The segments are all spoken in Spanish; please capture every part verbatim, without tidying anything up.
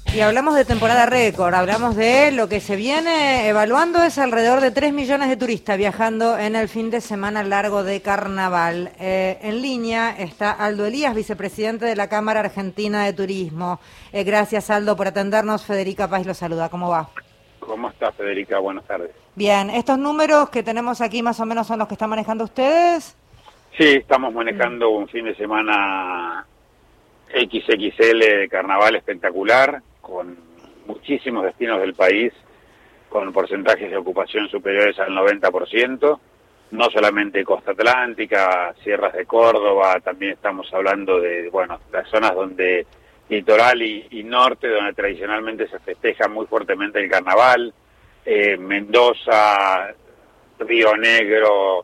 Y hablamos de temporada récord, hablamos de lo que se viene evaluando, es alrededor de tres millones de turistas viajando en el fin de semana largo de carnaval. Eh, en línea está Aldo Elías, vicepresidente de la Cámara Argentina de Turismo. Eh, gracias, Aldo, por atendernos. Federica Paz lo saluda. ¿Cómo va? ¿Cómo está, Federica? Buenas tardes. Bien, ¿estos números que tenemos aquí más o menos son los que están manejando ustedes? Sí, estamos manejando un fin de semana equis equis ele de carnaval espectacular, con muchísimos destinos del país, con porcentajes de ocupación superiores al noventa por ciento, no solamente costa atlántica, sierras de Córdoba, también estamos hablando de, bueno, las zonas donde litoral y, y norte, donde tradicionalmente se festeja muy fuertemente el carnaval, eh, Mendoza, Río Negro,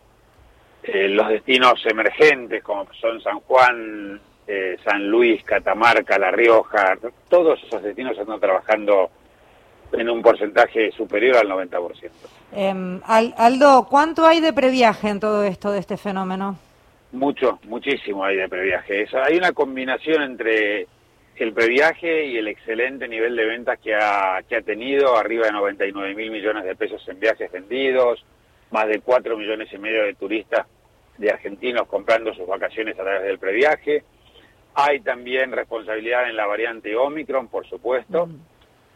eh, los destinos emergentes como son San Juan, Eh, San Luis, Catamarca, La Rioja, todos esos destinos están trabajando en un porcentaje superior al noventa por ciento. Eh, Aldo, ¿cuánto hay de previaje en todo esto, de este fenómeno? Mucho, muchísimo hay de previaje. Eso, hay una combinación entre el previaje y el excelente nivel de ventas que ha, que ha tenido, arriba de noventa y nueve mil millones de pesos en viajes vendidos, más de cuatro millones y medio de turistas de argentinos comprando sus vacaciones a través del previaje. Hay también responsabilidad en la variante Omicron, por supuesto. Mm.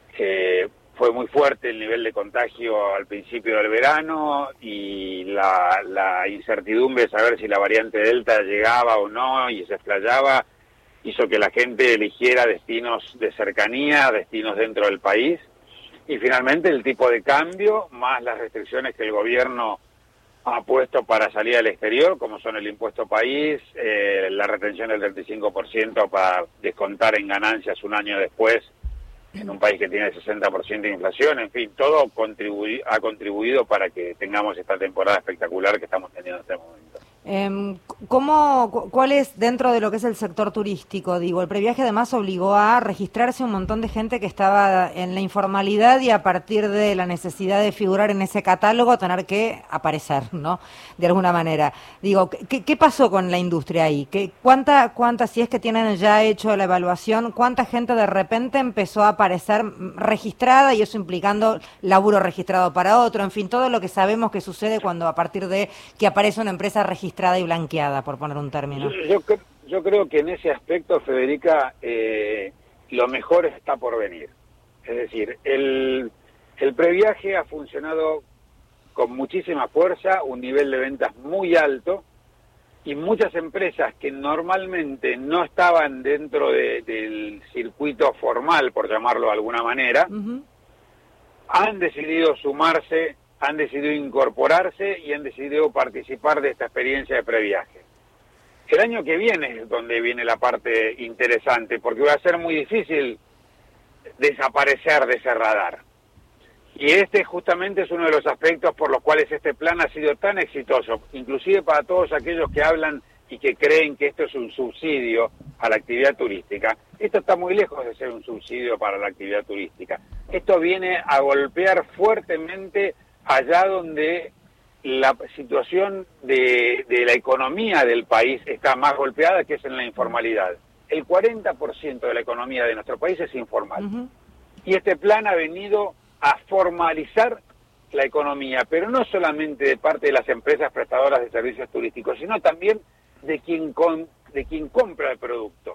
Eh, fue muy fuerte el nivel de contagio al principio del verano y la, la incertidumbre de saber si la variante Delta llegaba o no y se explayaba hizo que la gente eligiera destinos de cercanía, destinos dentro del país. Y finalmente el tipo de cambio, más las restricciones que el gobierno ha puesto para salir al exterior, como son el impuesto país, eh, la retención del treinta y cinco por ciento para descontar en ganancias un año después, en un país que tiene sesenta por ciento de inflación, en fin, todo contribu- ha contribuido para que tengamos esta temporada espectacular que estamos teniendo en este momento. Eh, ¿cómo, ¿Cuál es dentro de lo que es el sector turístico? Digo, el previaje además obligó a registrarse un montón de gente que estaba en la informalidad y a partir de la necesidad de figurar en ese catálogo tener que aparecer, ¿no? De alguna manera. Digo, ¿qué, qué pasó con la industria ahí? ¿Qué, cuánta, cuánta, si es que tienen ya hecho la evaluación, cuánta gente de repente empezó a aparecer registrada y eso implicando laburo registrado para otro? En fin, todo lo que sabemos que sucede cuando a partir de que aparece una empresa registrada y blanqueada, por poner un término. Yo, yo, yo creo que en ese aspecto, Federica, eh, lo mejor está por venir. Es decir, el, el previaje ha funcionado con muchísima fuerza, un nivel de ventas muy alto, y muchas empresas que normalmente no estaban dentro de, del circuito formal, por llamarlo de alguna manera, uh-huh. han decidido sumarse, han decidido incorporarse y han decidido participar de esta experiencia de previaje. El año que viene es donde viene la parte interesante, porque va a ser muy difícil desaparecer de ese radar. Y este justamente es uno de los aspectos por los cuales este plan ha sido tan exitoso, inclusive para todos aquellos que hablan y que creen que esto es un subsidio a la actividad turística. Esto está muy lejos de ser un subsidio para la actividad turística. Esto viene a golpear fuertemente allá donde la situación de, de la economía del país está más golpeada, que es en la informalidad. El cuarenta por ciento de la economía de nuestro país es informal. Uh-huh. Y este plan ha venido a formalizar la economía, pero no solamente de parte de las empresas prestadoras de servicios turísticos, sino también de quien, con, de quien compra el producto.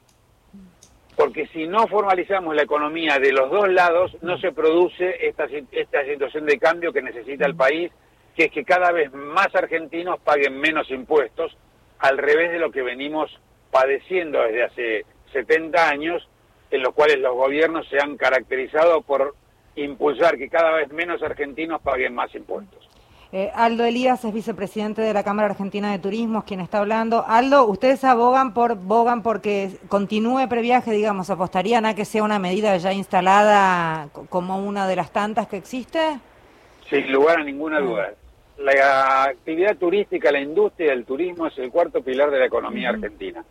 Porque si no formalizamos la economía de los dos lados, no se produce esta, esta situación de cambio que necesita el país, que es que cada vez más argentinos paguen menos impuestos, al revés de lo que venimos padeciendo desde hace setenta años, en los cuales los gobiernos se han caracterizado por impulsar que cada vez menos argentinos paguen más impuestos. Eh, Aldo Elías es vicepresidente de la Cámara Argentina de Turismo, quien está hablando. Aldo, ¿ustedes abogan por bogan porque continúe previaje, digamos, apostarían a que sea una medida ya instalada como una de las tantas que existe? Sin lugar a ninguna duda. La actividad turística, la industria del turismo es el cuarto pilar de la economía uh-huh. argentina.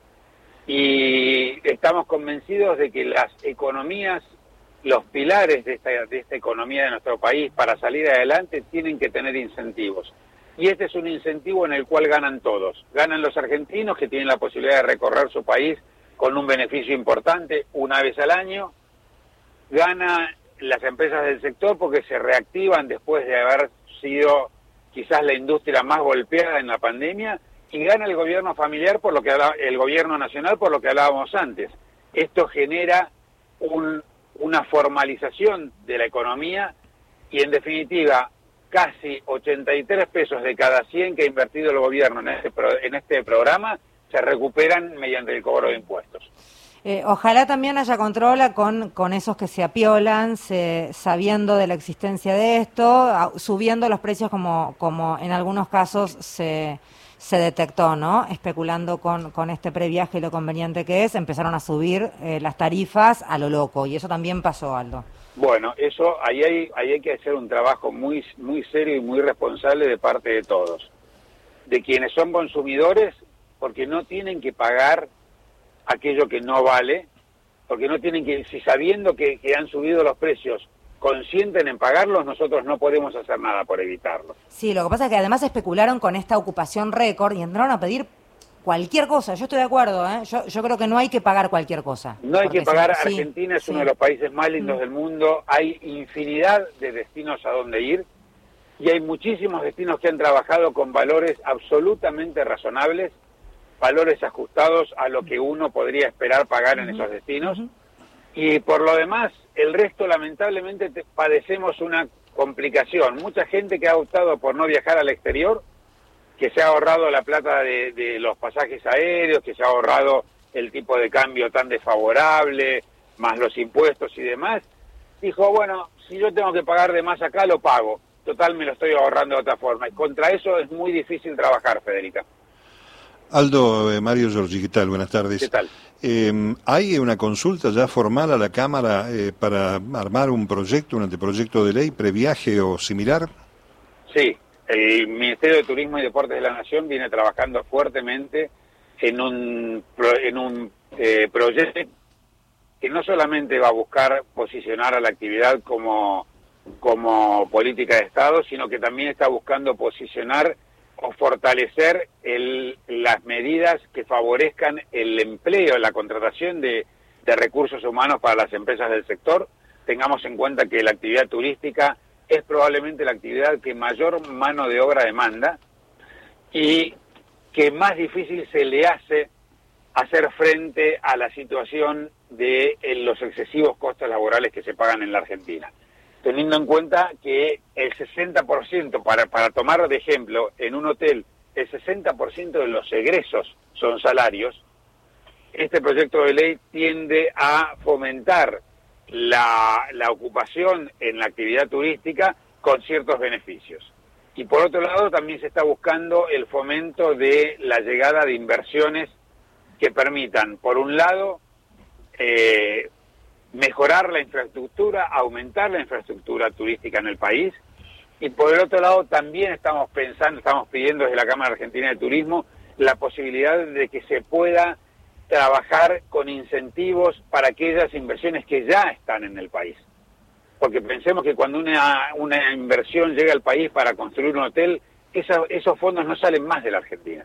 Y estamos convencidos de que las economías, los pilares de esta, de esta economía de nuestro país para salir adelante tienen que tener incentivos. Y este es un incentivo en el cual ganan todos. Ganan los argentinos que tienen la posibilidad de recorrer su país con un beneficio importante una vez al año. gana las empresas del sector porque se reactivan después de haber sido quizás la industria más golpeada en la pandemia, y gana el gobierno familiar por lo que habla, el gobierno nacional por lo que hablábamos antes. Esto genera un, una formalización de la economía y en definitiva casi ochenta y tres pesos de cada cien que ha invertido el gobierno en este, pro, en este programa se recuperan mediante el cobro de impuestos. Eh, ojalá también haya control con, con esos que se apiolan, se, sabiendo de la existencia de esto, a, subiendo los precios como, como en algunos casos se, se detectó, ¿no? Especulando con, con este previaje y lo conveniente que es, empezaron a subir eh, las tarifas a lo loco, y eso también pasó, Aldo. Bueno, eso ahí hay, ahí hay que hacer un trabajo muy, muy serio y muy responsable de parte de todos, de quienes son consumidores, porque no tienen que pagar aquello que no vale, porque no tienen que, si sabiendo que, que han subido los precios, consienten en pagarlos, nosotros no podemos hacer nada por evitarlo. Sí, lo que pasa es que además especularon con esta ocupación récord y entraron a pedir cualquier cosa. Yo estoy de acuerdo, ¿eh? Yo, yo creo que no hay que pagar cualquier cosa. No hay que pagar, si, Argentina sí, es sí. uno de los países más lindos mm. del mundo, hay infinidad de destinos a donde ir, y hay muchísimos destinos que han trabajado con valores absolutamente razonables, valores ajustados a lo que uno podría esperar pagar uh-huh. en esos destinos, uh-huh. y por lo demás, el resto lamentablemente te, padecemos una complicación. Mucha gente que ha optado por no viajar al exterior, que se ha ahorrado la plata de, de los pasajes aéreos, que se ha ahorrado el tipo de cambio tan desfavorable, más los impuestos y demás, dijo, bueno, si yo tengo que pagar de más acá, lo pago. Total, me lo estoy ahorrando de otra forma. Y contra eso es muy difícil trabajar, Federica. Aldo, eh, Mario Giorgi, ¿qué tal? Buenas tardes. ¿Qué tal? Eh, ¿Hay una consulta ya formal a la Cámara eh, para armar un proyecto, un anteproyecto de ley, previaje o similar? Sí, el Ministerio de Turismo y Deportes de la Nación viene trabajando fuertemente en un, en un eh, proyecto que no solamente va a buscar posicionar a la actividad como, como política de Estado, sino que también está buscando posicionar o fortalecer el, las medidas que favorezcan el empleo, la contratación de, de recursos humanos para las empresas del sector. Tengamos en cuenta que la actividad turística es probablemente la actividad que mayor mano de obra demanda y que más difícil se le hace hacer frente a la situación de los excesivos costos laborales que se pagan en la Argentina. Teniendo en cuenta que el sesenta por ciento, para, para tomar de ejemplo, en un hotel, el sesenta por ciento de los egresos son salarios, este proyecto de ley tiende a fomentar la, la ocupación en la actividad turística con ciertos beneficios. Y por otro lado, también se está buscando el fomento de la llegada de inversiones que permitan, por un lado, eh, mejorar la infraestructura, aumentar la infraestructura turística en el país, y por el otro lado también estamos pensando, estamos pidiendo desde la Cámara Argentina de Turismo la posibilidad de que se pueda trabajar con incentivos para aquellas inversiones que ya están en el país. Porque pensemos que cuando una, una inversión llega al país para construir un hotel, esa, esos fondos no salen más de la Argentina.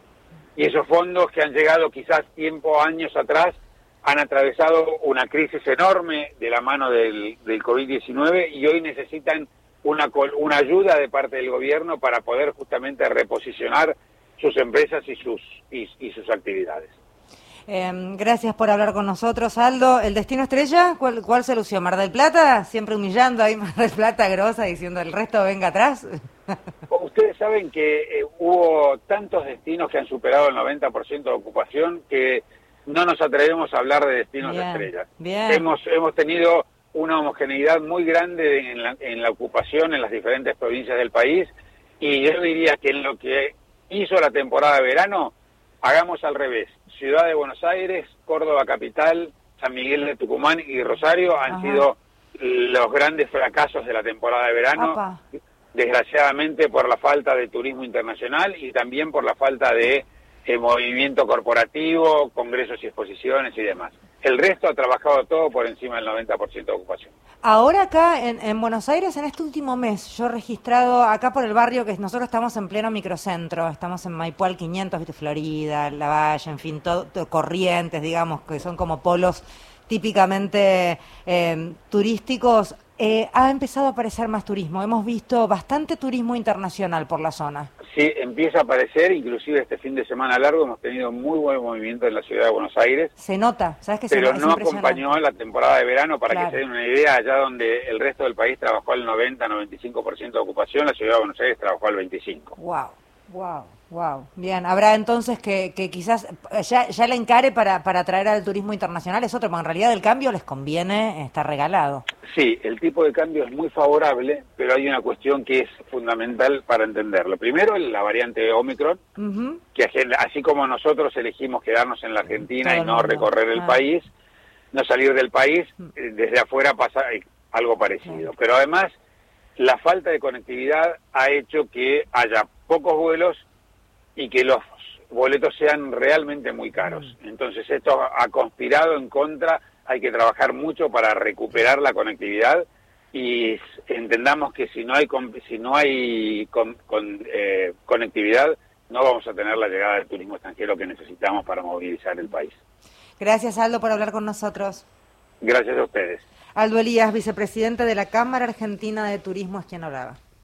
Y esos fondos que han llegado quizás tiempo, años atrás, han atravesado una crisis enorme de la mano del, del COVID diecinueve y hoy necesitan una, una ayuda de parte del gobierno para poder justamente reposicionar sus empresas y sus, y, y sus actividades. Eh, gracias por hablar con nosotros, Aldo. ¿El destino estrella? ¿Cuál, cuál se lució? ¿Mar del Plata? Siempre humillando ahí Mar del Plata grosa, diciendo el resto venga atrás. Ustedes saben que eh, hubo tantos destinos que han superado el noventa por ciento de ocupación que no nos atrevemos a hablar de destinos bien, estrellas. Bien. Hemos, hemos tenido una homogeneidad muy grande en la, en la ocupación en las diferentes provincias del país, y yo diría que en lo que hizo la temporada de verano, hagamos al revés. Ciudad de Buenos Aires, Córdoba capital, San Miguel de Tucumán y Rosario han Ajá. sido los grandes fracasos de la temporada de verano, Opa. desgraciadamente por la falta de turismo internacional y también por la falta de eh, movimiento corporativo, congresos y exposiciones y demás. El resto ha trabajado todo por encima del noventa por ciento de ocupación. Ahora acá en, en Buenos Aires, en este último mes, yo he registrado acá por el barrio, que nosotros estamos en pleno microcentro, estamos en Maipú al quinientos, ¿viste? Florida, La Valle, en fin, todo, todo, Corrientes, digamos, que son como polos típicamente eh, turísticos, eh, ha empezado a aparecer más turismo. Hemos visto bastante turismo internacional por la zona. Sí, empieza a aparecer, inclusive este fin de semana largo hemos tenido muy buen movimiento en la ciudad de Buenos Aires. Se nota, ¿sabes qué? Pero se, no acompañó la temporada de verano, para claro. que se den una idea, allá donde el resto del país trabajó al noventa, noventa y cinco por ciento de ocupación, la ciudad de Buenos Aires trabajó al veinticinco por ciento. Wow, wow. Wow, bien, habrá entonces que, que quizás ya, ya la encare para, para atraer al turismo internacional, es otro, porque en realidad el cambio les conviene, está regalado. Sí, el tipo de cambio es muy favorable, pero hay una cuestión que es fundamental para entenderlo. Primero, la variante Omicron, uh-huh. que así como nosotros elegimos quedarnos en la Argentina Todo y no mundo. recorrer el ah. país, no salir del país, desde afuera pasa algo parecido. Sí. Pero además, la falta de conectividad ha hecho que haya pocos vuelos y que los boletos sean realmente muy caros. Entonces esto ha conspirado en contra, hay que trabajar mucho para recuperar la conectividad y entendamos que si no hay si no hay con, con, eh, conectividad no vamos a tener la llegada del turismo extranjero que necesitamos para movilizar el país. Gracias, Aldo, por hablar con nosotros. Gracias a ustedes. Aldo Elías, vicepresidente de la Cámara Argentina de Turismo, es quien hablaba.